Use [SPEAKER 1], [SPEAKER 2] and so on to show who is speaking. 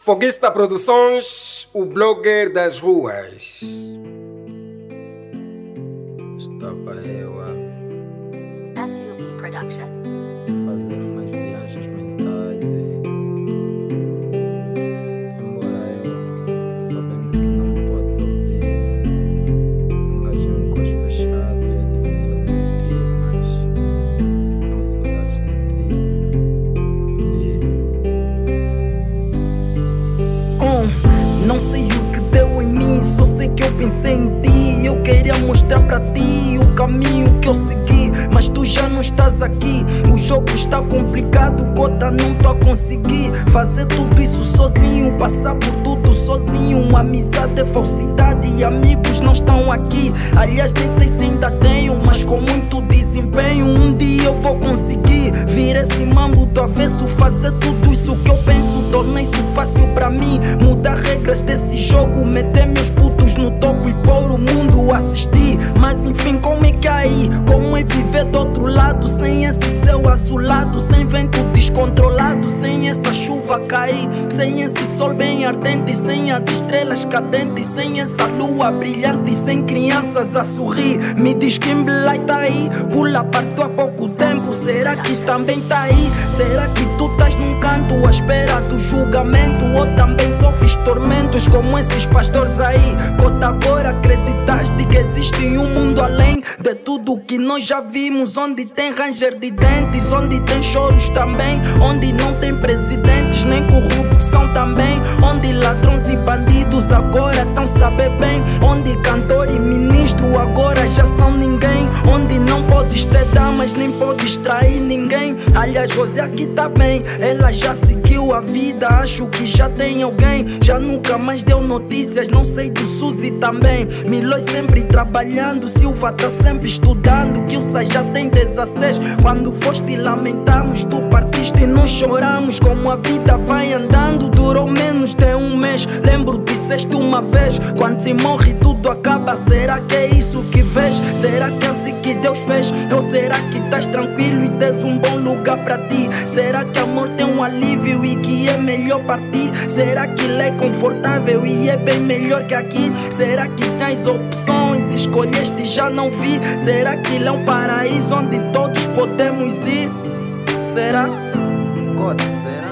[SPEAKER 1] Foguista Produções, o blogger das ruas. Estava eu a
[SPEAKER 2] SUV Production.
[SPEAKER 1] fazer umas viagens mentais embora eu sabendo que não me podes ouvir, um gajo com os fechados e é difícil de mentir, mas tenho saudades de ti.
[SPEAKER 3] Não sei o que deu em mim, só sei que eu pensei em ti. Eu queria mostrar pra ti o caminho que eu segui, mas tu já não estás aqui. O jogo está complicado, gota, não tô a conseguir fazer tudo isso sozinho, passar por tudo sozinho. Amizade é falsidade e amigos não estão aqui. Aliás, nem sei se ainda tenho, mas com muito desempenho um dia eu vou conseguir vir esse mambo do avesso, fazer tudo isso que eu penso. Tornei-se fácil pra mim mudar regras desse jogo, meter meus putos no topo e pôr o mundo a assistir. Mas enfim, como é que é aí? Como é viver do outro lado, sem esse céu azulado, sem vento descontrolado, sem essa chuva cair, sem esse sol bem ardente, sem as estrelas cadentes, sem essa lua brilhante, sem crianças a sorrir. Me diz que Kimberley tá aí, pula partiu há pouco tempo. Será que também tá aí? Será que tu estás num canto à espera do julgamento? Ou também sofres tormentos como esses pastores aí? Cota, agora acreditaste que existe um mundo além de tudo que nós já vimos, onde tem ranger de dentes, onde tem choros também, onde não tem presidentes nem corrupção também, onde ladrões e bandidos agora tão saber bem, onde cantor e ministro agora já são ninguém, onde não podes ter damas nem podes trair ninguém. Aliás, Rosé aqui tá bem, ela já seguiu a vida, acho que já tem alguém, já nunca mais deu notícias, não sei do Suzy também. Milões sempre trabalhando, Silva tá sempre estudando, Kilsa já tem 16. Quando foste lamentamos, tu partiste e nós choramos. Como a vida vai andando, durou menos de um mês. Lembro, disseste uma vez, quando se morre tudo acaba. Será que é isso que vês? Será que é assim que Deus fez? Ou será que estás tranquilo e tens um bom lugar pra ti? Será que amor tem um alívio e que é melhor partir? Será que ele é confortável e é bem melhor que aqui? Será que tens opções, escolheste e já não vi? Será que ele é um paraíso onde todos podemos ir? Será? God, será?